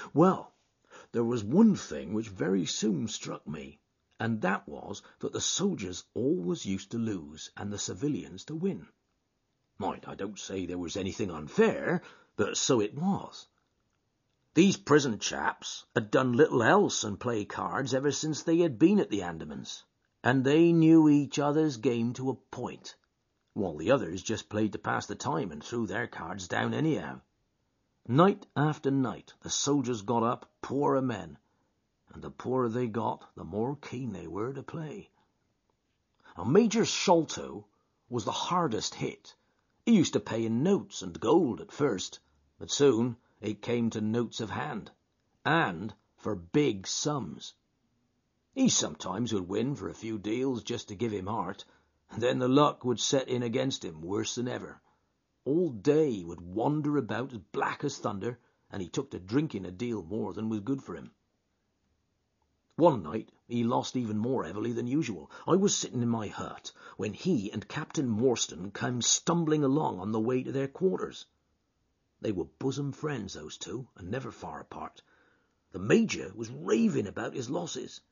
Well, there was one thing which very soon struck me, and that was that the soldiers always used to lose and the civilians to win. Mind, I don't say there was anything unfair, but so it was. These prison chaps had done little else than play cards ever since they had been at the Andamans, and they knew each other's game to a point, while the others just played to pass the time and threw their cards down anyhow. Night after night the soldiers got up poorer men, and the poorer they got, the more keen they were to play. Now, Major Sholto was the hardest hit. He used to pay in notes and gold at first, but soon it came to notes of hand, and for big sums. He sometimes would win for a few deals just to give him heart, and then the luck would set in against him worse than ever. All day he would wander about as black as thunder, and he took to drinking a deal more than was good for him. One night he lost even more heavily than usual. I was sitting in my hut when he and Captain Morstan came stumbling along on the way to their quarters. They were bosom friends, those two, and never far apart. The Major was raving about his losses,